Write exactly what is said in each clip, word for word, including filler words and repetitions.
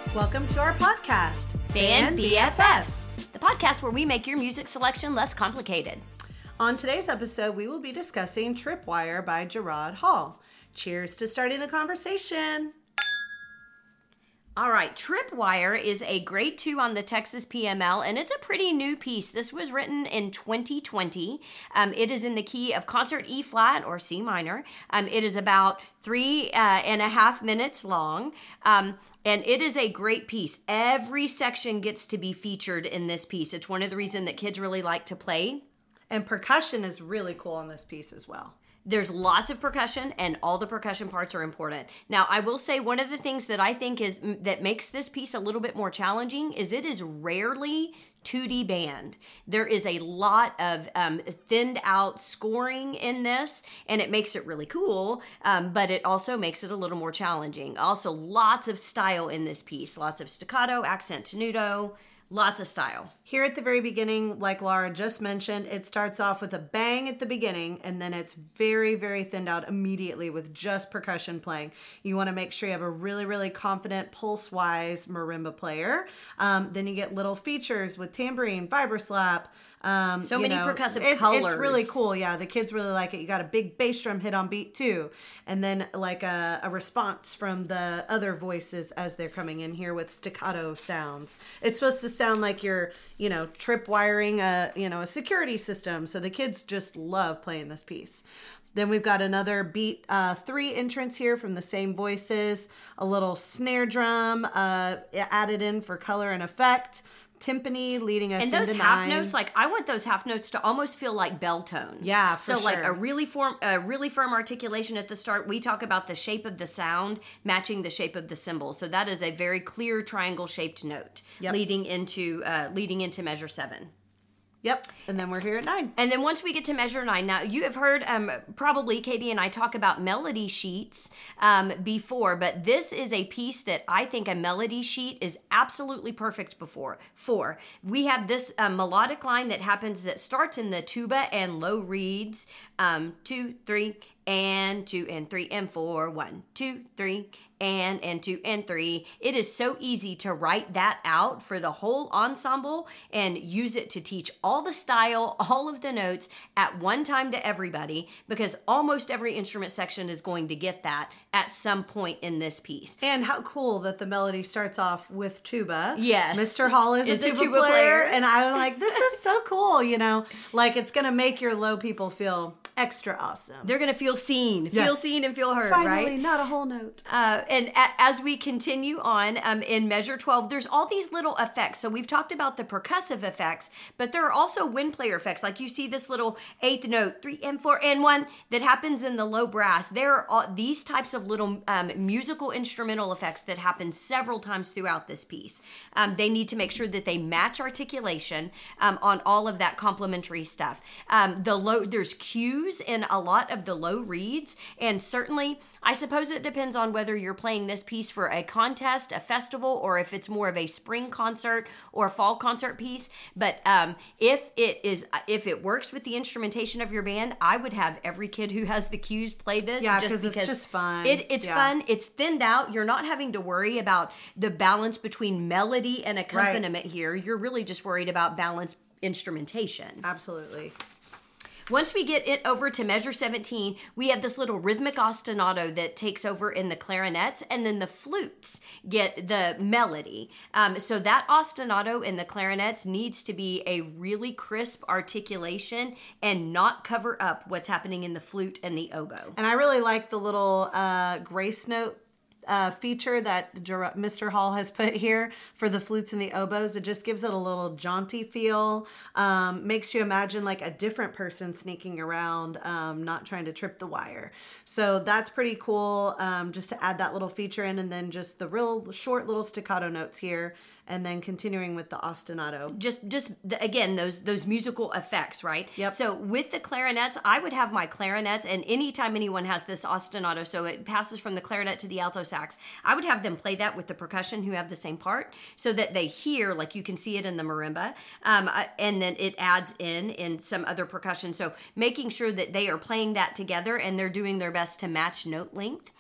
Welcome to our podcast, Band B F Fs, the podcast where we make your music selection less complicated. On today's episode, we will be discussing Tripwire by Gerard Hall. Cheers to starting the conversation. All right, Tripwire is a grade two on the Texas P M L, and it's a pretty new piece. This was written in twenty twenty. Um, it is in the key of concert E flat or C minor. Um, it is about three uh, and a half minutes long, um, and it is a great piece. Every section gets to be featured in this piece. It's one of the reasons that kids really like to play. And percussion is really cool on this piece as well. There's lots of percussion, and all the percussion parts are important. Now, I will say one of the things that I think is that makes this piece a little bit more challenging is it is rarely two D band. There is a lot of um, thinned out scoring in this, and it makes it really cool, um, but it also makes it a little more challenging. Also, lots of style in this piece. Lots of staccato, accent tenuto, lots of style. Here at the very beginning, like Laura just mentioned, it starts off with a bang at the beginning, and then it's very, very thinned out immediately with just percussion playing. You want to make sure you have a really, really confident pulse-wise marimba player. Um, then you get little features with tambourine, vibroslap. Um, so you many know, percussive it's, colors. It's really cool. Yeah, the kids really like it. You got a big bass drum hit on beat too, and then like a, a response from the other voices as they're coming in here with staccato sounds. It's supposed to sound like you're, you know, tripwiring a, you know, a security system. So the kids just love playing this piece. Then we've got another beat uh, three entrance here from the same voices, a little snare drum uh, added in for color and effect. Timpani leading us and those into half nine. notes, like I want those half notes to almost feel like bell tones. Yeah, for so sure. like a really form, a really firm articulation at the start. We talk about the shape of the sound matching the shape of the cymbal. So that is a very clear triangle shaped note yep. leading into uh, leading into measure seven. Yep, and then we're here at nine. And then once we get to measure nine, now you have heard um, probably Katie and I talk about melody sheets um, before, but this is a piece that I think a melody sheet is absolutely perfect before. For we have this uh, melodic line that happens that starts in the tuba and low reeds, um, two, three, and two, and three, and four, one, two, three, and, and two, and three. It is so easy to write that out for the whole ensemble and use it to teach all the style, all of the notes at one time to everybody, because almost every instrument section is going to get that at some point in this piece. And how cool that the melody starts off with tuba. Yes. Mister Hall is, is a, tuba a tuba player, player. And I'm like, this is so cool, you know? Like, it's going to make your low people feel extra awesome. They're going to feel seen, yes. feel seen and feel heard, Finally, right? Finally, not a whole note. Uh, and a- as we continue on um, in measure twelve, there's all these little effects. So we've talked about the percussive effects, but there are also wind player effects. Like you see this little eighth note, three and four and one that happens in the low brass. There are all these types of little um, musical instrumental effects that happen several times throughout this piece. Um, they need to make sure that they match articulation um, on all of that complementary stuff. Um, the low, there's cues in a lot of the low reeds, and certainly I suppose it depends on whether you're playing this piece for a contest, a festival, or if it's more of a spring concert or fall concert piece. But um, if it is, if it works with the instrumentation of your band, I would have every kid who has the cues play this. Yeah, just because it's just fun. It, it's yeah. fun. It's thinned out. You're not having to worry about the balance between melody and accompaniment right. here. You're really just worried about balanced instrumentation. Absolutely. Once we get it over to measure seventeen, we have this little rhythmic ostinato that takes over in the clarinets, and then the flutes get the melody. Um, so that ostinato in the clarinets needs to be a really crisp articulation and not cover up what's happening in the flute and the oboe. And I really like the little uh, grace note Uh, feature that Ger- Mister Hall has put here for the flutes and the oboes. It just gives it a little jaunty feel, um, makes you imagine like a different person sneaking around, um, not trying to trip the wire. So that's pretty cool, um, just to add that little feature in, and then just the real short little staccato notes here, and then continuing with the ostinato. Just, just the, again, those those musical effects, right? Yep. So with the clarinets, I would have my clarinets, and anytime anyone has this ostinato, so it passes from the clarinet to the alto sax, I would have them play that with the percussion who have the same part, so that they hear, like you can see it in the marimba, um, and then it adds in in some other percussion. So making sure that they are playing that together and they're doing their best to match note length.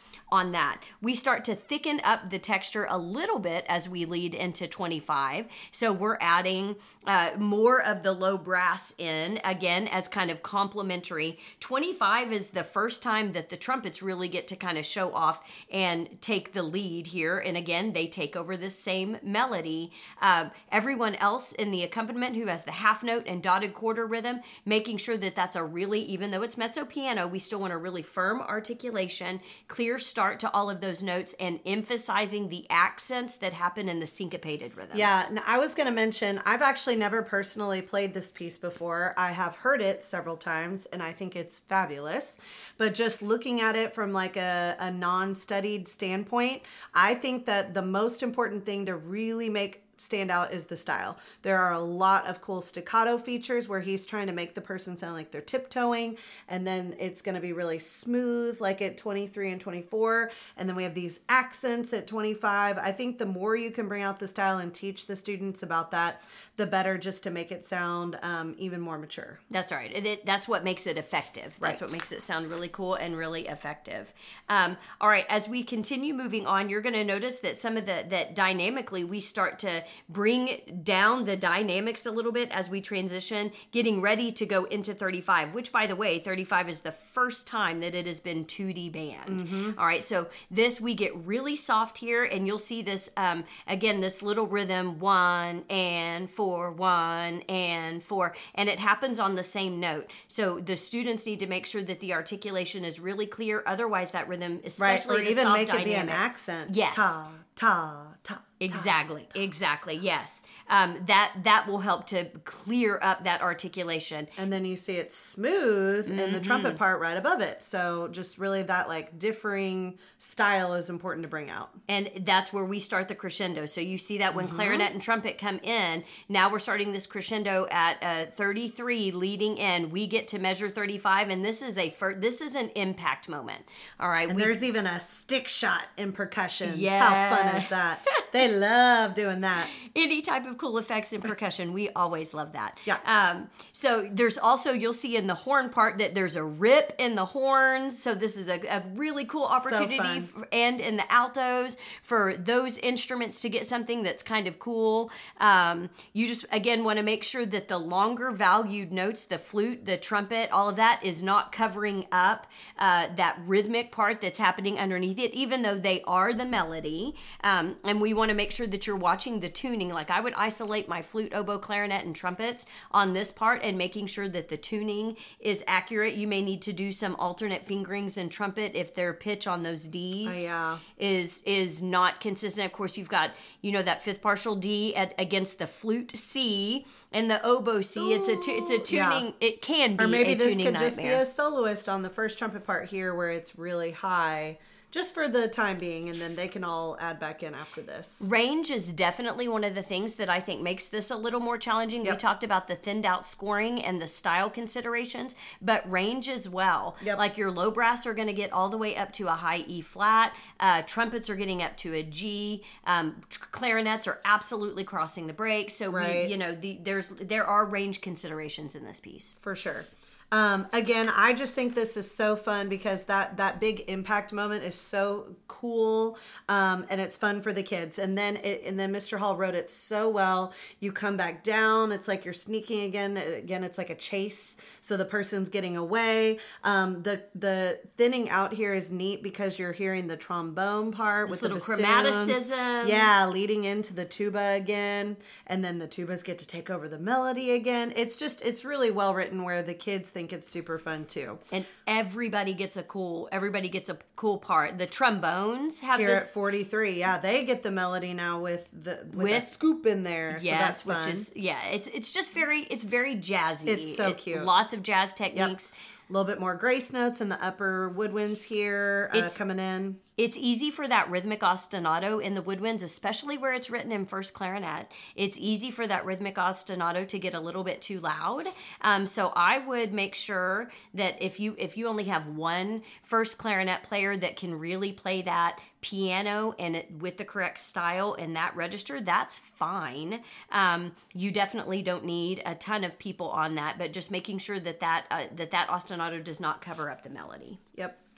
on that. We start to thicken up the texture a little bit as we lead into twenty-five. So we're adding uh, more of the low brass in, again, as kind of complementary. twenty-five is the first time that the trumpets really get to kind of show off and take the lead here. And again, they take over this same melody. Um, everyone else in the accompaniment who has the half note and dotted quarter rhythm, making sure that that's a really, even though it's mezzo piano, we still want a really firm articulation, clear start to all of those notes, and emphasizing the accents that happen in the syncopated rhythm. Yeah, and I was going to mention, I've actually never personally played this piece before. I have heard it several times, and I think it's fabulous. But just looking at it from like a, a non-studied standpoint, I think that the most important thing to really make stand out is the style. There are a lot of cool staccato features where he's trying to make the person sound like they're tiptoeing, and then it's going to be really smooth like at twenty-three and twenty-four, and then we have these accents at twenty-five. I think the more you can bring out the style and teach the students about that, the better, just to make it sound um, even more mature. That's right. It, it, that's what makes it effective. That's Right. what makes it sound really cool and really effective. Um, all right, as we continue moving on, you're going to notice that some of the, that dynamically we start to bring down the dynamics a little bit as we transition, getting ready to go into thirty-five, which, by the way, thirty-five is the first time that it has been two D band. Mm-hmm. All right, so this, we get really soft here, and you'll see this, um, again, this little rhythm, one and four, one and four, and it happens on the same note. So the students need to make sure that the articulation is really clear. Otherwise, that rhythm, especially Right, or the even soft make dynamic, it be an accent. Yes. Ta, ta, ta. Exactly, exactly, yes. Um, that that will help to clear up that articulation. And then you see it smooth Mm-hmm. in the trumpet part right above it. So just really that like differing style is important to bring out. And that's where we start the crescendo. So you see that when Mm-hmm. clarinet and trumpet come in, now we're starting this crescendo at uh, thirty-three leading in. We get to measure thirty-five, and this is a fir- this is an impact moment. All right. And we, there's even a stick shot in percussion. Yeah. How fun is that? They love doing that. any type of cool effects in percussion, we always love that. Yeah. Um, so there's also, you'll see in the horn part that there's a rip in the horns. So this is a, a really cool opportunity, fun. for, and in the altos for those instruments to get something that's kind of cool. Um, you just, again, want to make sure that the longer valued notes, the flute, the trumpet, all of that is not covering up uh, that rhythmic part that's happening underneath it, even though they are the melody. Um, and we want to make sure that you're watching the tuning. Like I would isolate my flute, oboe, clarinet, and trumpets on this part and making sure that the tuning is accurate. You may need to do some alternate fingerings in trumpet if their pitch on those Ds Oh, yeah. is is not consistent. Of course, you've got, you know, that fifth partial D at, against the flute C and the oboe C. It's a tu- it's a tuning. Yeah. It can be Or maybe a this tuning could nightmare. just be a soloist on the first trumpet part here where it's really high, just for the time being, and then they can all add back in after this. Range is definitely one of the things that I think makes this a little more challenging. Yep. We talked about the thinned out scoring and the style considerations, but range as well. Yep. Like your low brass are going to get all the way up to a high E flat. Uh, trumpets are getting up to a G. Um, clarinets are absolutely crossing the break. So Right. we, you know, the, there's there are range considerations in this piece. For sure. Um, again, I just think this is so fun because that, that big impact moment is so cool, um, and it's fun for the kids. And then it, and then Mister Hall wrote it so well. You come back down. It's like you're sneaking again. Again, it's like a chase. So the person's getting away. Um, the the thinning out here is neat because you're hearing the trombone part This with little the bassoons. chromaticism. Yeah, leading into the tuba again, and then the tubas get to take over the melody again. It's just it's really well written where the kids think it's super fun too. And everybody gets a cool, everybody gets a cool part. The trombones have Here this. at forty-three, yeah, they get the melody now with the with, With- a scoop in there. So Yes, that's fun. which is yeah, it's it's just very it's very jazzy. It's so It- cute. Lots of jazz techniques. a little bit more grace notes in the upper woodwinds here uh, It's- coming in. It's easy for that rhythmic ostinato in the woodwinds, especially where it's written in first clarinet. It's easy for that rhythmic ostinato to get a little bit too loud. Um, so I would make sure that if you if you only have one first clarinet player that can really play that piano and it, with the correct style in that register, that's fine. Um, you definitely don't need a ton of people on that, but just making sure that that uh, that that ostinato does not cover up the melody. Yep.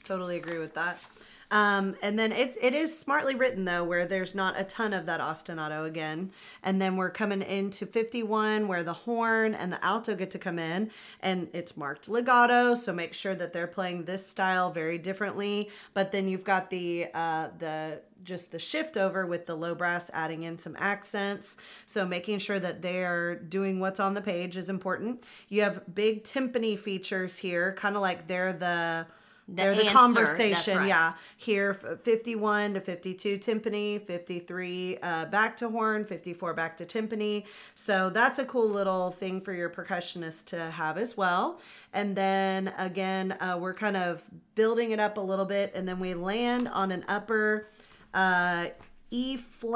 Totally agree with that. Um, and then it's it is smartly written though, where there's not a ton of that ostinato again. And then we're coming into fifty-one, where the horn and the alto get to come in, and it's marked legato. So make sure that they're playing this style very differently. But then you've got the uh, the just the shift over with the low brass adding in some accents. So making sure that they're doing what's on the page is important. You have big timpani features here, kind of like they're the The They're the answer, conversation, that's right. yeah. Here, fifty-one to fifty-two timpani, fifty-three uh, back to horn, fifty-four back to timpani. So that's a cool little thing for your percussionist to have as well. And then again, uh, we're kind of building it up a little bit, and then we land on an upper uh, E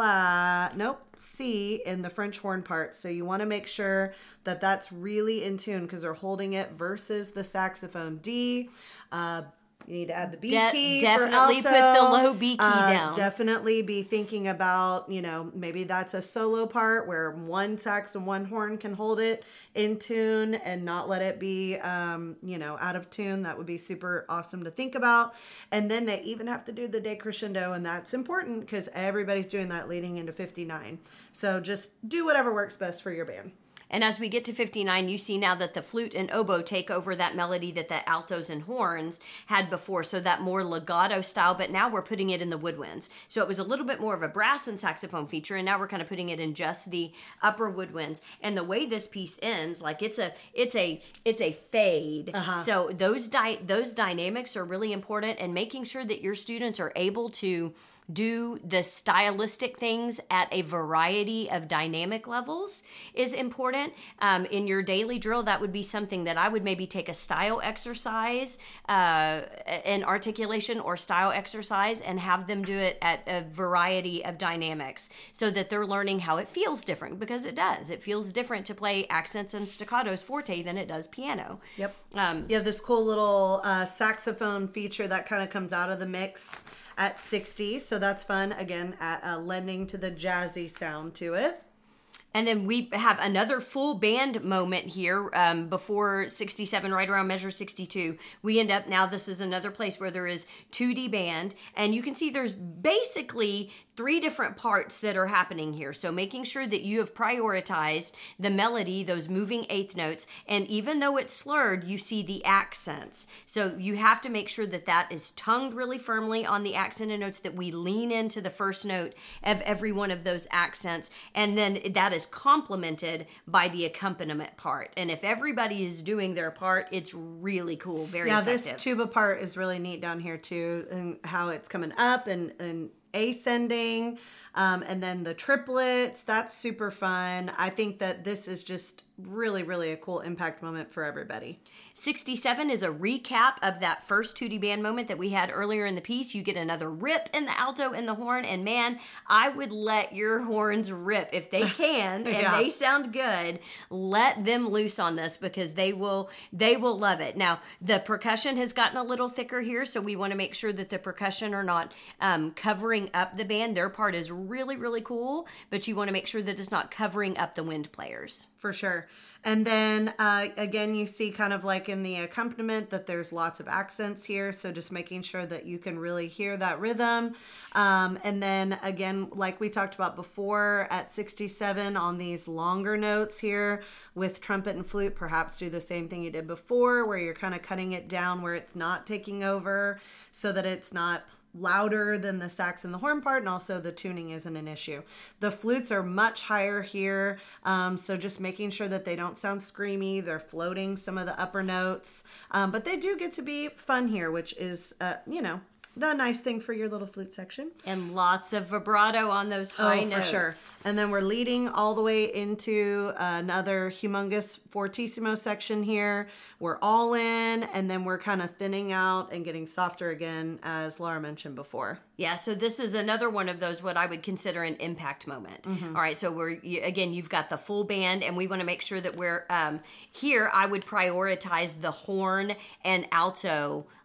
flat, nope, C in the French horn part. So you want to make sure that that's really in tune because they're holding it versus the saxophone D. Uh, you need to add the B De- key definitely for put alto. the low B key Uh, down. Definitely be thinking about, you know, maybe that's a solo part where one sax and one horn can hold it in tune and not let it be, um, you know, out of tune. That would be super awesome to think about. And then they even have to do the decrescendo, and that's important because everybody's doing that leading into fifty-nine. So just do whatever works best for your band. And as we get to fifty-nine, you see now that the flute and oboe take over that melody that the altos and horns had before. So that more legato style, but now we're putting it in the woodwinds. So it was a little bit more of a brass and saxophone feature, and now we're kind of putting it in just the upper woodwinds. And the way this piece ends, like it's a it's a it's a fade. Uh-huh. So those di- those dynamics are really important, and making sure that your students are able to do the stylistic things at a variety of dynamic levels is important. Um, in your daily drill, that would be something that I would maybe take a style exercise, uh, an articulation or style exercise, and have them do it at a variety of dynamics so that they're learning how it feels different, because it does. It feels different to play accents and staccatos forte than it does piano. Yep. Um, You have this cool little uh, saxophone feature that kind of comes out of the mix at sixty. So that's fun. Again, at, uh, lending to the jazzy sound to it. And then we have another full band moment here um, before sixty-seven, right around measure sixty-two. We end up, now this is another place where there is two D band. And you can see there's basically three different parts that are happening here. So making sure that you have prioritized the melody, those moving eighth notes. And even though it's slurred, you see the accents. So you have to make sure that that is tongued really firmly on the accented notes, that we lean into the first note of every one of those accents. And then that is complemented by the accompaniment part. And if everybody is doing their part, it's really cool, very Yeah, effective. this tuba part is really neat down here too, and how it's coming up and, and ascending, um, and then the triplets, that's super fun. I think that this is just really, really a cool impact moment for everybody. sixty-seven is a recap of that first two D band moment that we had earlier in the piece. You get another rip in the alto and the horn, and man, I would let your horns rip if they can, and Yeah. they sound good. Let them loose on this, because they will they will love it. Now, the percussion has gotten a little thicker here, so we want to make sure that the percussion are not um, covering up the band. Their part is really, really cool, but you want to make sure that it's not covering up the wind players. For sure. And then uh, again, you see kind of like in the accompaniment that there's lots of accents here. So just making sure that you can really hear that rhythm. Um, and then again, like we talked about before, at sixty-seven on these longer notes here with trumpet and flute, perhaps do the same thing you did before, where you're kind of cutting it down where it's not taking over, so that it's not louder than the sax and the horn part, and also the tuning isn't an issue. The flutes are much higher here, um, so just making sure that they don't sound screamy. They're floating some of the upper notes, um, but they do get to be fun here, which is, uh, you know, a nice thing for your little flute section. And lots of vibrato on those high oh, notes. for sure. And then we're leading all the way into another humongous fortissimo section here. We're all in, and then we're kind of thinning out and getting softer again, as Laura mentioned before. Yeah, so this is another one of those what I would consider an impact moment. Mm-hmm. All right, so we're you, again, you've got the full band, and we want to make sure that we're um, here. I would prioritize the horn and alto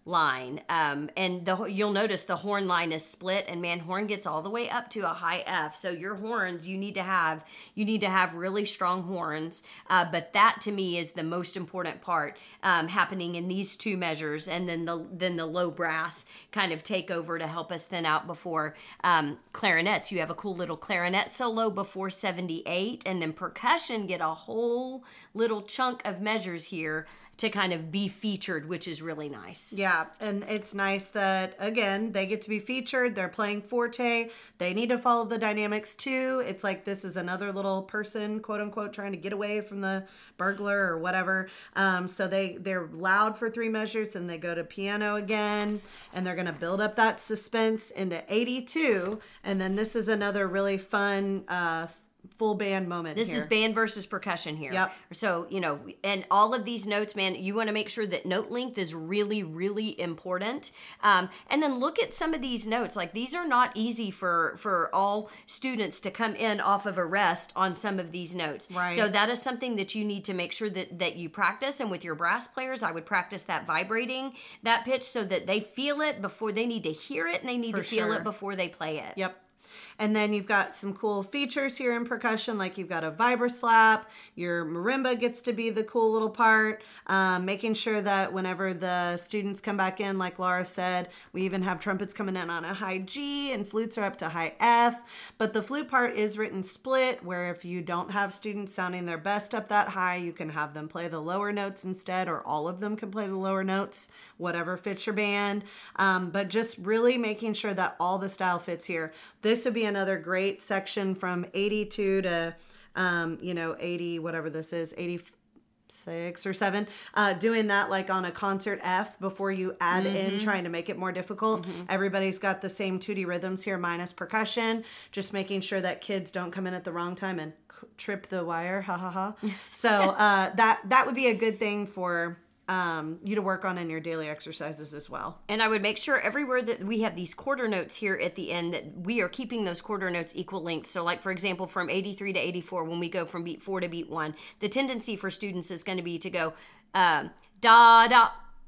line. Um, and the you'll notice the horn line is split, and man, horn gets all the way up to a high F. So your horns, you need to have you need to have really strong horns. Uh, but that to me is the most important part um, happening in these two measures, and then the then the low brass kind of take over to help us thin out before um, clarinets. You have a cool little clarinet solo before seventy-eight, and then percussion get a whole little chunk of measures here to kind of be featured, which is really nice. Yeah, and it's nice that, again, they get to be featured. They're playing forte. They need to follow the dynamics too. It's like this is another little person, quote unquote, trying to get away from the burglar or whatever. Um, so they, they're loud for three measures, and they go to piano again, and they're going to build up that suspense into eighty-two. And then this is another really fun uh full band moment This here. is band versus percussion here. Yep. So, you know, and all of these notes, man, you want to make sure that note length is really, really important. Um, and then look at some of these notes. Like, these are not easy for, for all students to come in off of a rest on some of these notes. Right. So that is something that you need to make sure that, that you practice. And with your brass players, I would practice that vibrating, that pitch, so that they feel it before they need to hear it, and they need For to feel sure. it before they play it. Yep. And then you've got some cool features here in percussion, like you've got a vibra slap. Your marimba gets to be the cool little part, um, making sure that whenever the students come back in, like Laura said, we even have trumpets coming in on a high G, and flutes are up to high F. But the flute part is written split, where if you don't have students sounding their best up that high, you can have them play the lower notes instead, or all of them can play the lower notes, whatever fits your band. Um, but just really making sure that all the style fits here. This would be another great section from eighty-two to, um, you know, eighty, whatever this is, eighty-six or seven, uh, doing that like on a concert F before you add mm-hmm. in, trying to make it more difficult. Mm-hmm. Everybody's got the same tutti rhythms here, minus percussion, just making sure that kids don't come in at the wrong time and c- trip the wire, ha ha ha. So uh, that, that would be a good thing for Um, you to work on in your daily exercises as well. And I would make sure everywhere that we have these quarter notes here at the end, that we are keeping those quarter notes equal length. So like, for example, from eighty-three to eighty-four, when we go from beat four to beat one, the tendency for students is going to be to go um, da, da,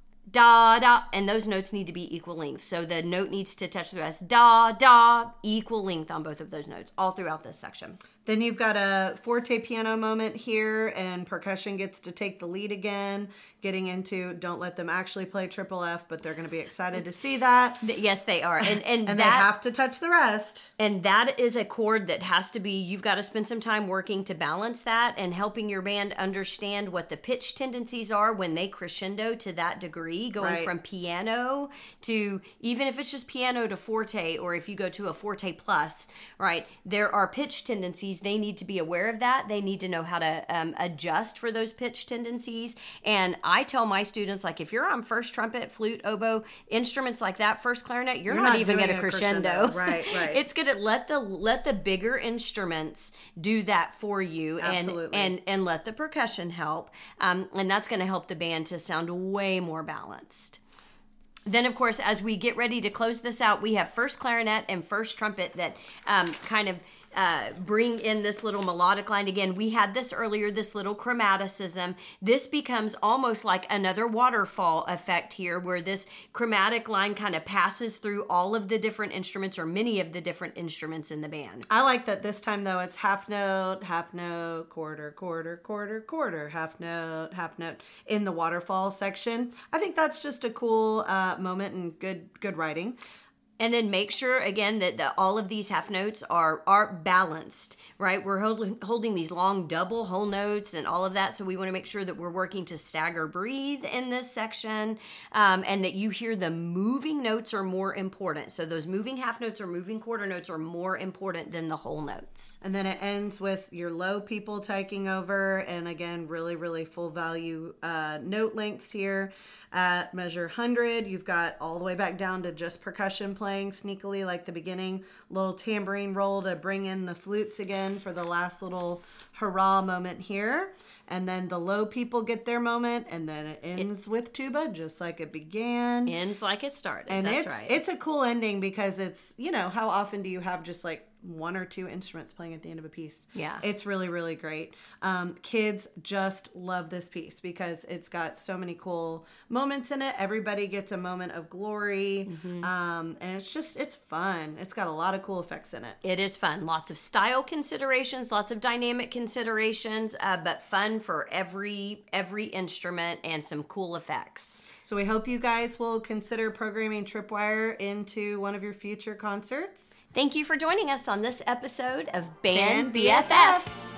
da, da, and those notes need to be equal length. So the note needs to touch the rest. Da, da, equal length on both of those notes all throughout this section. Then you've got a forte piano moment here, and percussion gets to take the lead again, getting into, don't let them actually play triple F, but they're going to be excited to see that. Yes, they are. And and, and that, they have to touch the rest. And that is a chord that has to be, you've got to spend some time working to balance that and helping your band understand what the pitch tendencies are when they crescendo to that degree, going right. from piano to, even if it's just piano to forte, or if you go to a forte plus, right, there are pitch tendencies. They need to be aware of that. They need to know how to um, adjust for those pitch tendencies. And I tell my students, like, if you're on first trumpet, flute, oboe, instruments like that, first clarinet, you're, you're not, not even going to crescendo. crescendo. Right, right. It's going to let the let the bigger instruments do that for you. Absolutely. And and and let the percussion help. Um, and that's going to help the band to sound way more balanced. Then, of course, as we get ready to close this out, we have first clarinet and first trumpet that um, kind of uh, bring in this little melodic line. Again, we had this earlier, this little chromaticism. This becomes almost like another waterfall effect here, where this chromatic line kind of passes through all of the different instruments, or many of the different instruments in the band. I like that this time, though, it's half note, half note, quarter, quarter, quarter, quarter, half note, half note in the waterfall section. I think that's just a cool uh, moment and good good writing. And then make sure, again, that the, all of these half notes are are balanced, right? We're holding, holding these long double whole notes and all of that, so we want to make sure that we're working to stagger breathe in this section, um, and that you hear the moving notes are more important. So those moving half notes or moving quarter notes are more important than the whole notes. And then it ends with your low people taking over, and again, really, really full value uh, note lengths here at measure one hundred. You've got all the way back down to just percussion playing sneakily like the beginning, little tambourine roll to bring in the flutes again for the last little hurrah moment here. and then the low people get their moment, and then it ends it, with tuba just like it began. Ends like it started. And That's it's right. it's a cool ending because it's, you know, how often do you have just like one or two instruments playing at the end of a piece? Yeah. It's really, really great. Um, kids just love this piece because it's got so many cool moments in it. Everybody gets a moment of glory. Mm-hmm. Um, and it's just, it's fun. It's got a lot of cool effects in it. It is fun. Lots of style considerations, lots of dynamic considerations, uh, but fun for every every instrument and some cool effects. So we hope you guys will consider programming Tripwire into one of your future concerts. Thank you for joining us on this episode of Band, Band B F Fs. B F Fs.